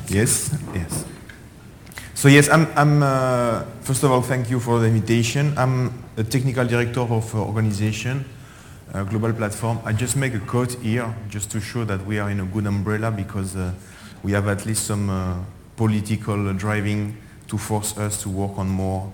Yes, yes. So yes, first of all, thank you for the invitation. I'm a technical director of organization, global platform. I just make a quote here just to show that we are in a good umbrella because we have at least some political driving to force us to work on more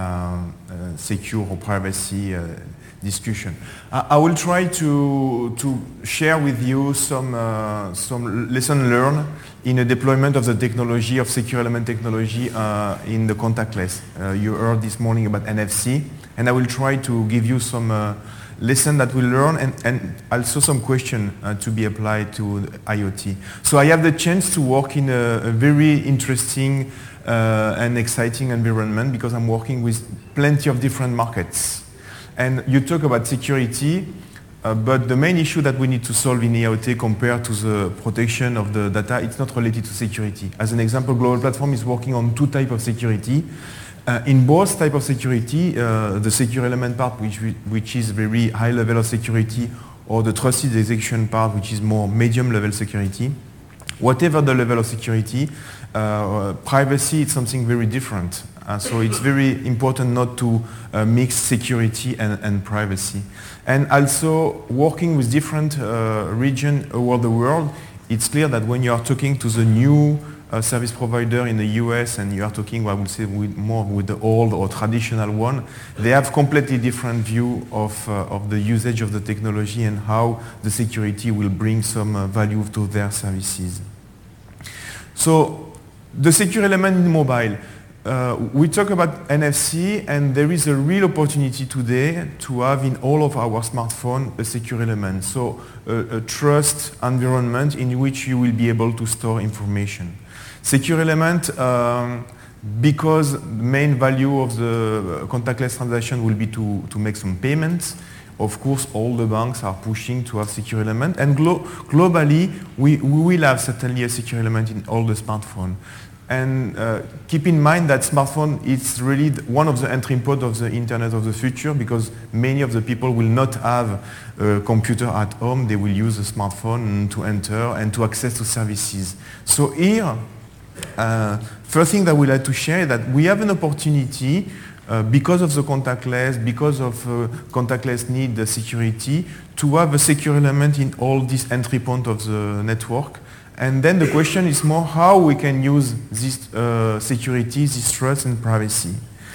secure or privacy discussion. I will try to share with you some lesson learned in the deployment of the technology of secure element technology in the contactless. You heard this morning about NFC, and I will try to give you some lesson that we learn and also some question to be applied to IoT. So I have the chance to work in a very interesting and exciting environment because I'm working with plenty of different markets. And you talk about security, but the main issue that we need to solve in IoT compared to the protection of the data, it's not related to security. As an example, Global Platform is working on two types of security. In both types of security, the secure element part, which is very high level of security, or the trusted execution part, which is more medium level security, whatever the level of security, privacy is something very different. So it's very important not to mix security and privacy. And also working with different regions around the world, it's clear that when you are talking to the new service provider in the US and you are talking, I would say, more with the old or traditional one, they have completely different view of the usage of the technology and how the security will bring some value to their services. So the secure element in mobile. We talk about NFC, and there is a real opportunity today to have in all of our smartphones a secure element. So a trust environment in which you will be able to store information. Secure element, because the main value of the contactless transaction will be to make some payments. Of course, all the banks are pushing to have secure element, and globally, we will have certainly a secure element in all the smartphones. And keep in mind that smartphone is really one of the entry points of the internet of the future because many of the people will not have a computer at home. They will use a smartphone to enter and to access to services. So here, first thing that we like to share is that we have an opportunity because of the contactless, because of contactless need the security, to have a secure element in all these entry points of the network. And then the question is more how we can use this security, this trust and privacy.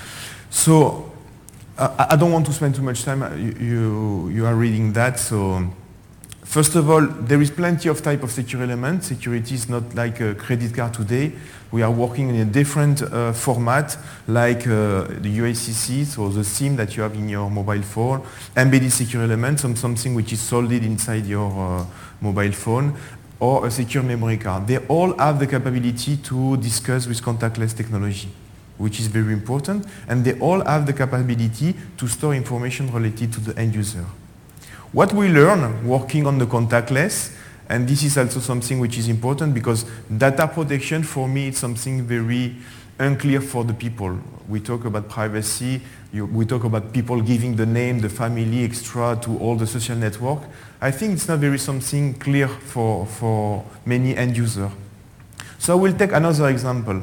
So I don't want to spend too much time. You are reading that. So first of all, there is plenty of type of secure elements. Security is not like a credit card today. We are working in a different format like the UACC, so the SIM that you have in your mobile phone, embedded secure elements, something which is soldered inside your mobile phone, or a secure memory card. They all have the capability to discuss with contactless technology, which is very important, and they all have the capability to store information related to the end user. What we learn working on the contactless, and this is also something which is important because data protection for me is something very unclear for the people. We talk about privacy, we talk about people giving the name, the family, extra to all the social network. I think it's not very something clear for many end users. So I will take another example.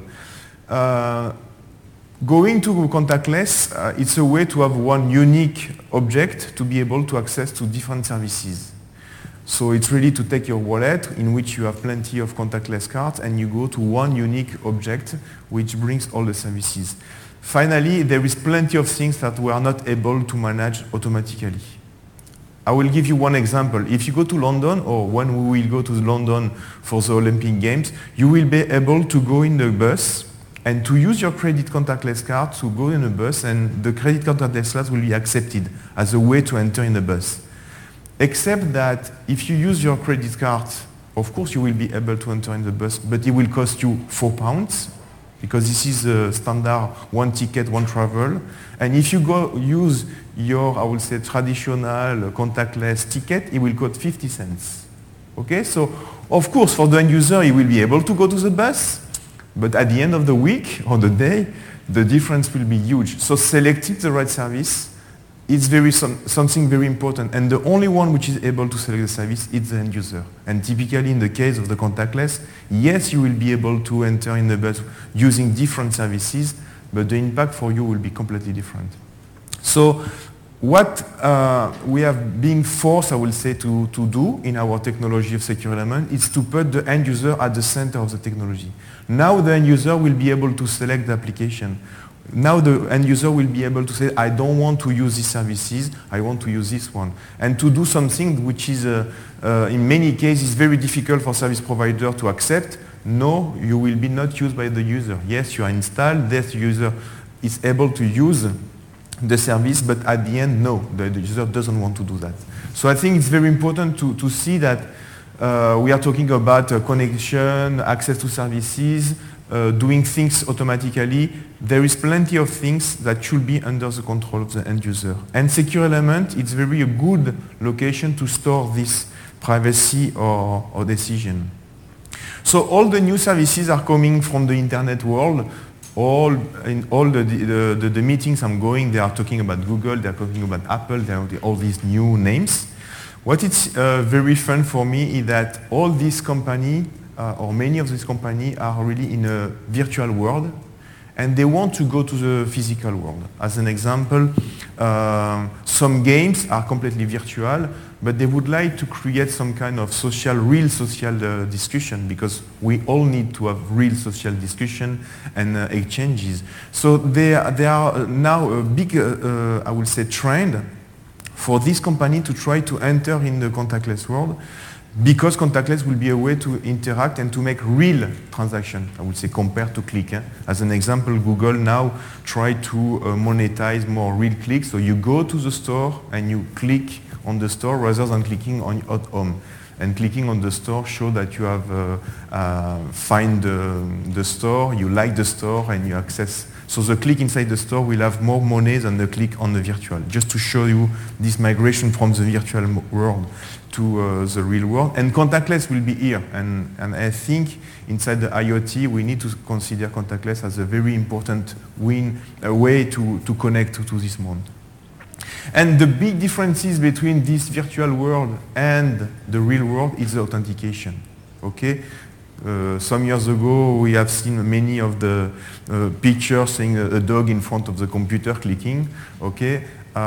Going to contactless, it's a way to have one unique object to be able to access to different services. So it's really to take your wallet in which you have plenty of contactless cards and you go to one unique object which brings all the services. Finally, there is plenty of things that we are not able to manage automatically. I will give you one example. If you go to London, or when we will go to London for the Olympic Games, you will be able to go in the bus and to use your credit contactless card to go in a bus, and the credit contactless card will be accepted as a way to enter in the bus. Except that if you use your credit card, of course you will be able to enter in the bus, but it will cost you £4 because this is a standard one ticket, one travel. And if you go use your, I would say, traditional contactless ticket, it will cost 50 cents. Okay, so of course for the end user, he will be able to go to the bus, but at the end of the week or the day, the difference will be huge. So selecting the right service it's something very important. And the only one which is able to select the service is the end user. And typically in the case of the contactless, yes, you will be able to enter in the bus using different services, but the impact for you will be completely different. So what we have been forced, I will say, to do in our technology of Secure Element is to put the end user at the center of the technology. Now the end user will be able to select the application. Now the end user will be able to say, I don't want to use these services, I want to use this one. And to do something which is, in many cases, very difficult for service provider to accept. No, you will be not used by the user. Yes, you are installed, this user is able to use the service, but at the end, no, the user doesn't want to do that. So I think it's very important to see that we are talking about connection, access to services, doing things automatically. There is plenty of things that should be under the control of the end user. And Secure Element, it's very a good location to store this privacy or decision. So all the new services are coming from the internet world. In all the meetings I'm going, they are talking about Google, they are talking about Apple, they have all these new names. What is very fun for me is that all these companies, or many of these companies, are really in a virtual world, and they want to go to the physical world. As an example, some games are completely virtual, but they would like to create some kind of real social discussion, because we all need to have real social discussion and exchanges. So there are now a big, I would say, trend for this company to try to enter in the contactless world, because contactless will be a way to interact and to make real transaction, I would say, compared to click. As an example, Google now try to monetize more real clicks. So you go to the store and you click on the store rather than clicking on at home. And clicking on the store show that you have find the store, you like the store, and you access. So the click inside the store will have more money than the click on the virtual, just to show you this migration from the virtual world to the real world. And contactless will be here. And I think inside the IoT, we need to consider contactless as a very important way to connect to this world. And the big differences between this virtual world and the real world is the authentication. Okay? Some years ago, we have seen many of the pictures saying a dog in front of the computer clicking. Okay?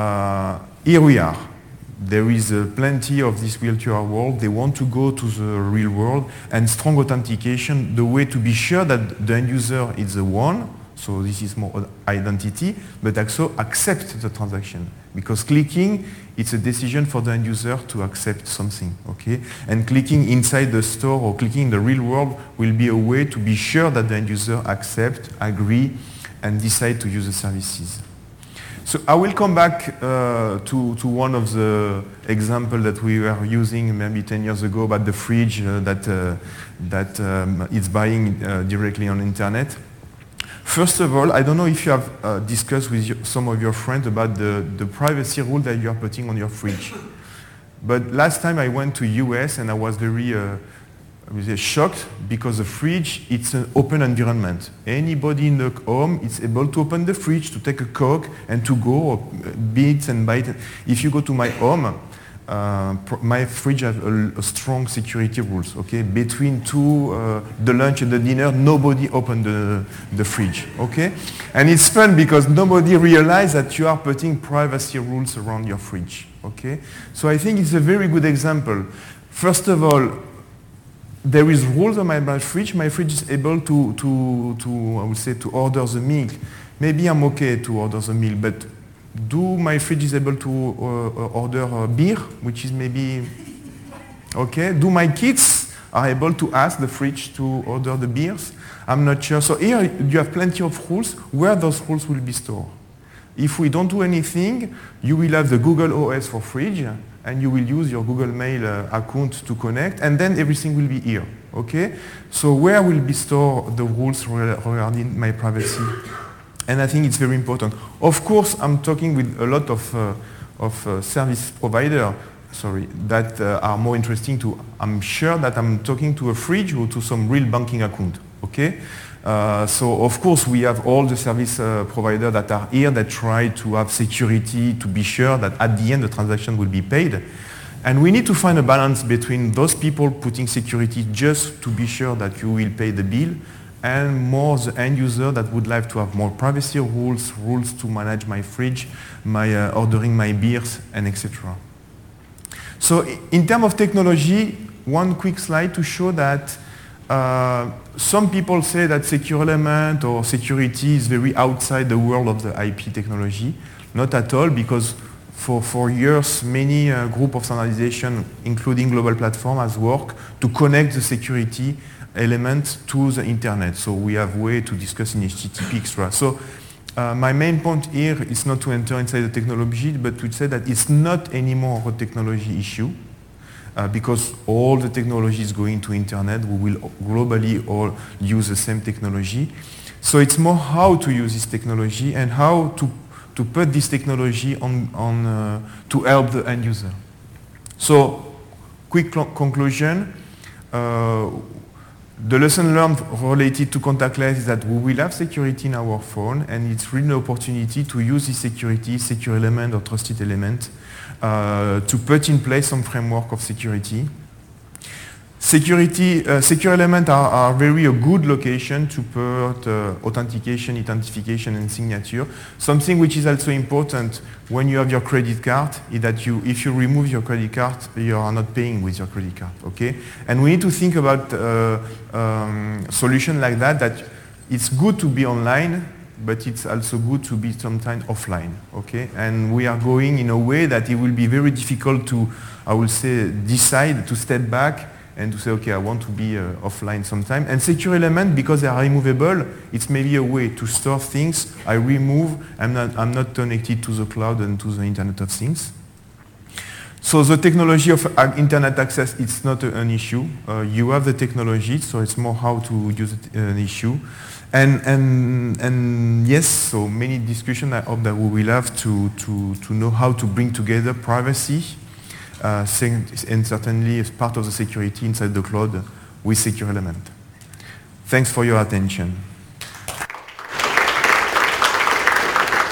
Here we are. There is plenty of this virtual world. They want to go to the real world, and strong authentication, the way to be sure that the end user is the one, so this is more identity, but also accept the transaction. Because clicking, it's a decision for the end user to accept something, okay? And clicking inside the store or clicking in the real world will be a way to be sure that the end user accept, agree, and decide to use the services. So I will come back to one of the examples that we were using maybe 10 years ago about the fridge that is buying directly on the internet. First of all, I don't know if you have discussed with some of your friends about the privacy rule that you are putting on your fridge. But last time I went to US and I was very shocked, because the fridge, it's an open environment. Anybody in the home is able to open the fridge, to take a Coke and to go, or bits and bytes. If you go to my home, my fridge has a strong security rules. Okay, between the lunch and the dinner, nobody open the fridge. Okay, and it's fun because nobody realizes that you are putting privacy rules around your fridge. Okay, so I think it's a very good example. First of all, there is rules on my fridge. My fridge is able to I would say, to order the milk. Maybe I'm okay to order the milk, but do my fridge is able to order beer, which is maybe okay? Do my kids are able to ask the fridge to order the beers? I'm not sure. So here you have plenty of rules. Where those rules will be stored? If we don't do anything, you will have the Google OS for fridge, and you will use your Google Mail account to connect, and then everything will be here. Okay? So where will be stored the rules regarding my privacy? And I think it's very important. Of course, I'm talking with a lot of service providers, that are more interesting to. I'm sure that I'm talking to a fridge or to some real banking account. Okay, So of course we have all the service providers that are here that try to have security to be sure that at the end the transaction will be paid. And we need to find a balance between those people putting security just to be sure that you will pay the bill and more the end user that would like to have more privacy rules to manage my fridge, my ordering my beers, and etc. So in terms of technology, one quick slide to show that some people say that secure element or security is very outside the world of the IP technology. Not at all, because for years many group of standardization, including Global Platform, has worked to connect the security element to the internet. So we have way to discuss in HTTP extra. So my main point here is not to enter inside the technology, but to say that it's not anymore a technology issue. Because all the technology is going to internet, we will globally all use the same technology. So it's more how to use this technology and how to put this technology on to help the end user. So quick conclusion. The lesson learned related to contactless is that we will have security in our phone, and it's really an opportunity to use this security, secure element or trusted element, to put in place some framework of security. Secure elements are very a good location to put authentication, identification, and signature. Something which is also important when you have your credit card is that if you remove your credit card, you are not paying with your credit card. Okay, and we need to think about solution like that it's good to be online, but it's also good to be sometimes offline, okay? And we are going in a way that it will be very difficult to, I will say, decide to step back and to say, okay, I want to be offline sometime. And secure element, because they are removable, it's maybe a way to store things. I remove, I'm not connected to the cloud and to the Internet of Things. So the technology of internet access, it's not an issue. You have the technology, so it's more how to use it an issue. And yes, so many discussions I hope that we will have to know how to bring together privacy and certainly as part of the security inside the cloud with secure element. Thanks for your attention.